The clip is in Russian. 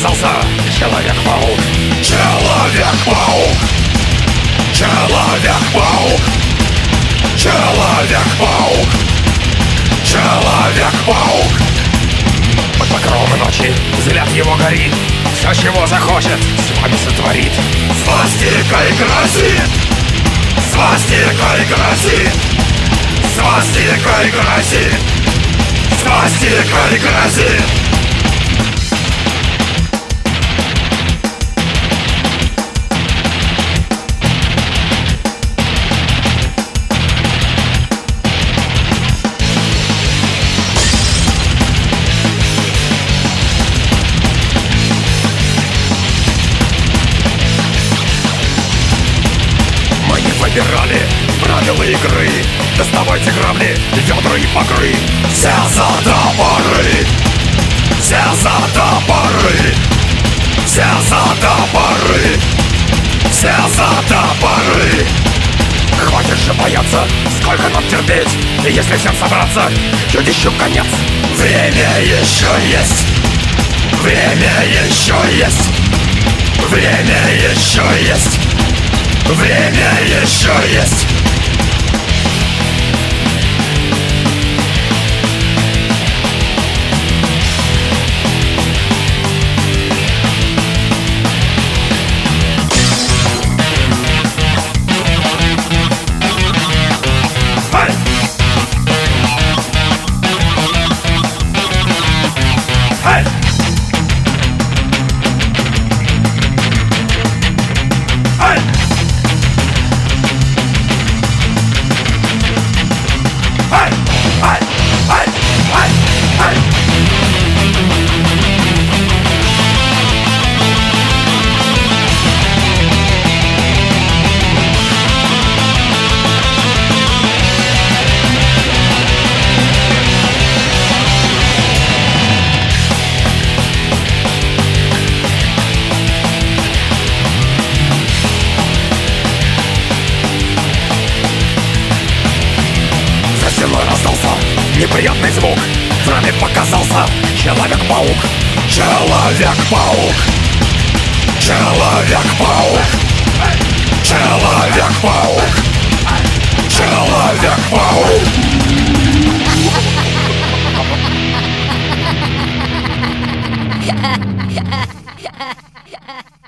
показался Человек-паук. Человек-паук. Человек-паук. Человек-паук. Человек-паук. Под покровом ночи взгляд его горит. Все, чего захочет, с вами сотворит. Свастикой грозит. Свастикой грозит. Свастикой грозит. Свастикой грозит. Выбирали правила игры. Доставайте грабли, ведра и покры. Все за топоры. Все за топоры. Все за топоры. Все за топоры. Хватит же бояться, сколько нам терпеть. И если всем собраться, чудищу конец. Время еще есть. Время еще есть. Время еще есть. Время еще есть. Раздался неприятный звук. В раме показался Человек-паук. Человек-паук. Человек-паук. Человек-паук. Человек-паук.